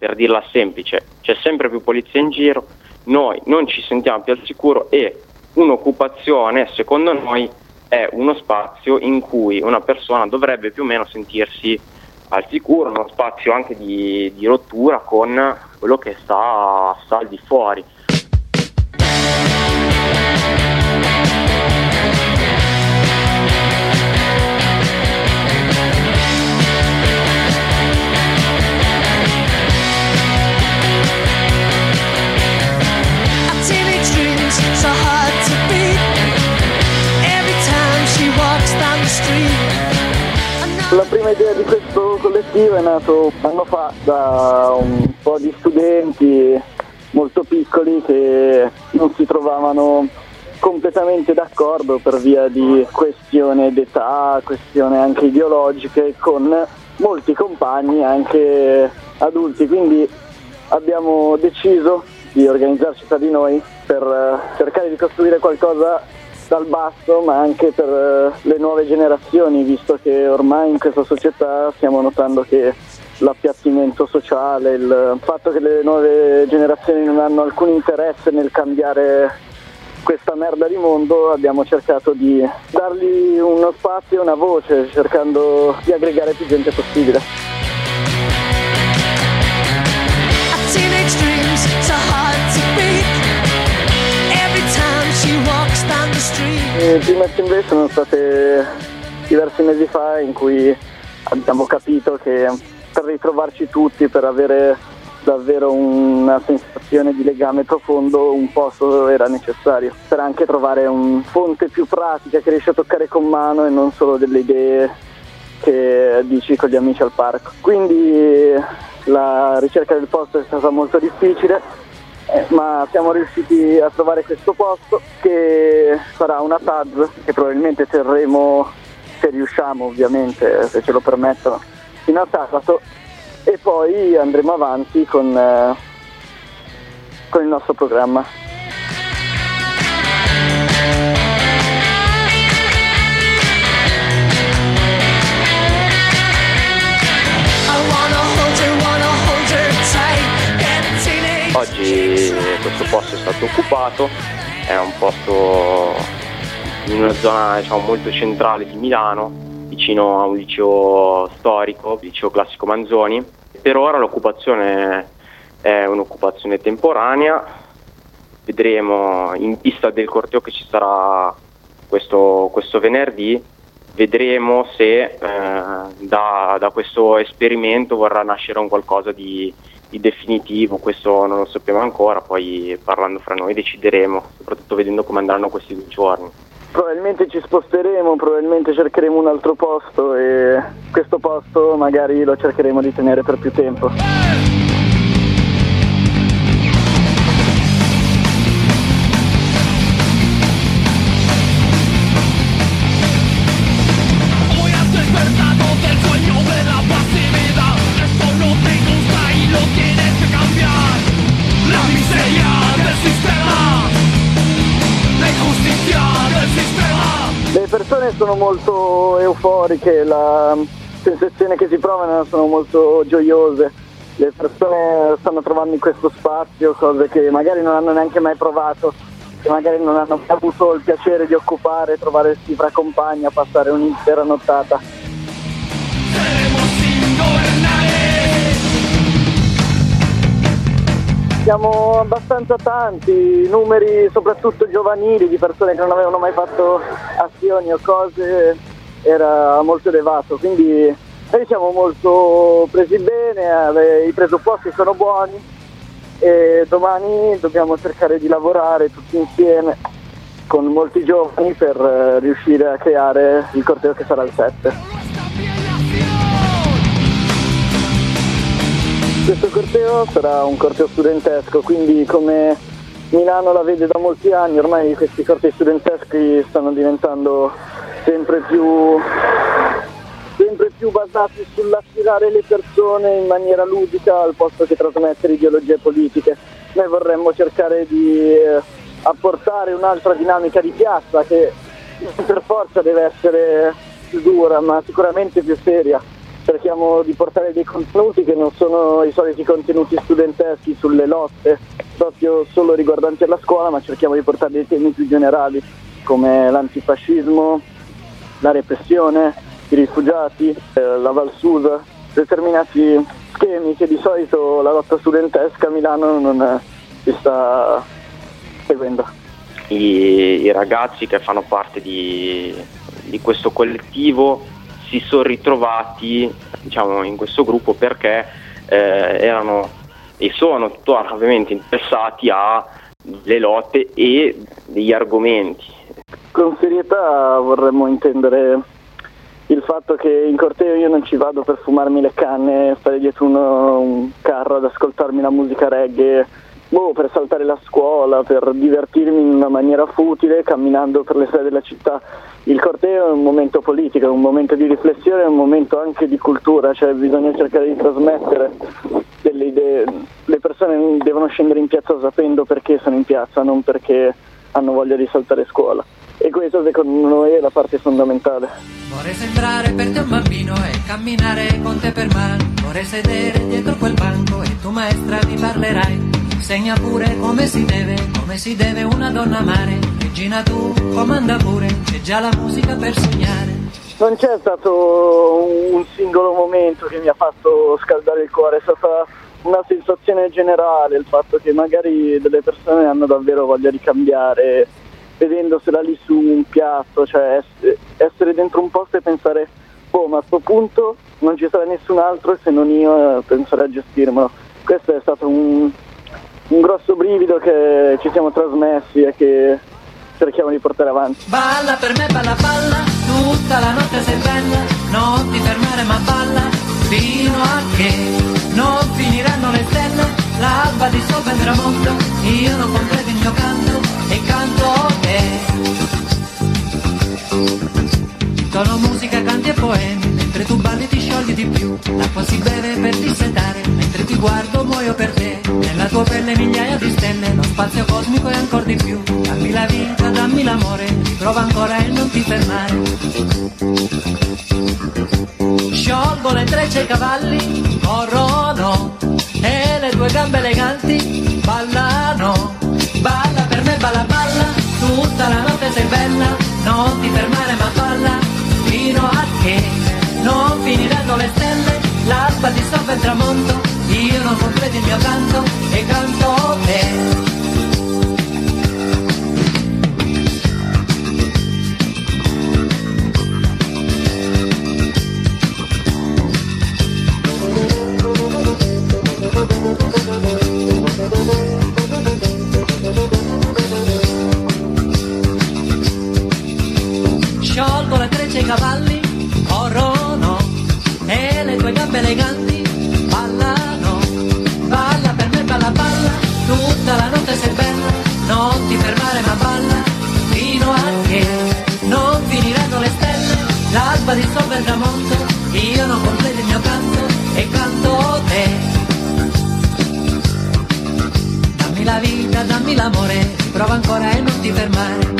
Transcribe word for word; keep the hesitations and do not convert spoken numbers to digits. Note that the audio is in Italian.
per dirla semplice, c'è sempre più polizia in giro, noi non ci sentiamo più al sicuro e un'occupazione, secondo noi, è uno spazio in cui una persona dovrebbe più o meno sentirsi al sicuro, uno spazio anche di, di rottura con quello che sta, sta al di fuori. La prima idea di questo collettivo è nato un anno fa da un po' di studenti molto piccoli che non si trovavano completamente d'accordo per via di questione d'età, questioni anche ideologiche, con molti compagni anche adulti, quindi abbiamo deciso di organizzarci tra di noi per cercare di costruire qualcosa dal basso, ma anche per le nuove generazioni, visto che ormai in questa società stiamo notando che l'appiattimento sociale, il fatto che le nuove generazioni non hanno alcun interesse nel cambiare questa merda di mondo, abbiamo cercato di dargli uno spazio e una voce, cercando di aggregare più gente possibile. Le prime assemblee sono state diversi mesi fa, in cui abbiamo capito che per ritrovarci tutti, per avere davvero una sensazione di legame profondo, un posto era necessario, per anche trovare un fonte più pratica che riesce a toccare con mano e non solo delle idee che dici con gli amici al parco. Quindi la ricerca del posto è stata molto difficile, Eh, ma siamo riusciti a trovare questo posto, che sarà una T A D che probabilmente terremo, se riusciamo ovviamente, se ce lo permettono, fino a sabato, e poi andremo avanti con, eh, con il nostro programma. Oggi questo posto è stato occupato, è un posto in una zona, diciamo, molto centrale di Milano, vicino a un liceo storico, il liceo classico Manzoni. Per ora l'occupazione è un'occupazione temporanea, vedremo in vista del corteo che ci sarà questo, questo venerdì, vedremo se eh, da, da questo esperimento vorrà nascere un qualcosa di di definitivo. Questo non lo sappiamo ancora, poi parlando fra noi decideremo, soprattutto vedendo come andranno questi due giorni. Probabilmente ci sposteremo, probabilmente cercheremo un altro posto e questo posto magari lo cercheremo di tenere per più tempo. Le persone sono molto euforiche, la sensazione che si provano sono molto gioiose, le persone stanno trovando in questo spazio cose che magari non hanno neanche mai provato, che magari non hanno mai avuto il piacere di occupare, trovarsi fra compagni a passare un'intera nottata. Siamo abbastanza tanti, numeri soprattutto giovanili di persone che non avevano mai fatto azioni o cose, era molto elevato, quindi noi siamo molto presi bene, i presupposti sono buoni e domani dobbiamo cercare di lavorare tutti insieme con molti giovani per riuscire a creare il corteo che sarà il sette. Questo corteo sarà un corteo studentesco, quindi come Milano la vede da molti anni, ormai questi cortei studenteschi stanno diventando sempre più, sempre più basati sull'attirare le persone in maniera ludica al posto che trasmettere ideologie politiche. Noi vorremmo cercare di apportare un'altra dinamica di piazza che per forza deve essere più dura, ma sicuramente più seria. cerchiamo di portare dei contenuti che non sono i soliti contenuti studenteschi sulle lotte, proprio solo riguardanti alla scuola, ma cerchiamo di portare dei temi più generali come l'antifascismo, la repressione, i rifugiati, eh, la Valsusa, determinati schemi che di solito la lotta studentesca a Milano non eh, si sta seguendo. I, i ragazzi che fanno parte di, di questo collettivo si sono ritrovati, diciamo, in questo gruppo perché eh, erano e sono tuttora ovviamente interessati alle lotte e degli argomenti. Con serietà vorremmo intendere il fatto che in corteo io non ci vado per fumarmi le canne, stare dietro uno, un carro ad ascoltarmi la musica reggae, boh, per saltare la scuola, per divertirmi in una maniera futile camminando per le strade della città. Il corteo è un momento politico, è un momento di riflessione, è un momento anche di cultura, cioè bisogna cercare di trasmettere delle idee. Le persone devono scendere in piazza sapendo perché sono in piazza, non perché hanno voglia di saltare scuola. E questo secondo noi è la parte fondamentale. Vorrei sembrare per te un bambino e camminare con te per mano. Vorrei sedere dietro quel banco e tu maestra mi parlerai. Insegna pure come si deve, come si deve una donna amare. Regina tu comanda pure, c'è già la musica per sognare. Non c'è stato un singolo momento che mi ha fatto scaldare il cuore, è stata una sensazione generale, il fatto che magari delle persone hanno davvero voglia di cambiare, vedendosela lì su un piatto, cioè essere dentro un posto e pensare, oh, ma a sto punto non ci sarà nessun altro se non io penserei a gestirmelo. Questo è stato un, un grosso brivido che ci siamo trasmessi e che cerchiamo di portare avanti. Balla per me, balla, balla, tutta la notte sei bella, non ti fermare ma balla, fino a che non finiranno le stelle, l'alba dissolve il tramonto, io non completo il mio canto e canto te. Sono musica, canti e poemi, mentre tu balli ti sciogli di più, l'acqua si beve per dissetare, mentre ti guardo muoio per te, nella tua pelle migliaia di stelle, lo spazio cosmico e ancora di più, dammi la vita, dammi l'amore, riprova ancora e non ti fermare. Sciolgo le trecce e i cavalli, corrono, e le tue gambe eleganti ballano, balla per me, balla, balla, tutta la notte sei bella, non ti fermare ma balla, fino a che non finiranno le stelle, l'alba dissolve il tramonto, io non completo il mio canto e canto te. Sciolgo le trecce e i cavalli, corrono, e le tue gambe eleganti ballano, balla per me, balla, balla, tutta la notte sei bella, non ti fermare ma balla, fino a che non finiranno le stelle, l'alba dissolve il tramonto, io non completo il mio canto e canto te. Dammi la vita, dammi l'amore, prova ancora e non ti fermare,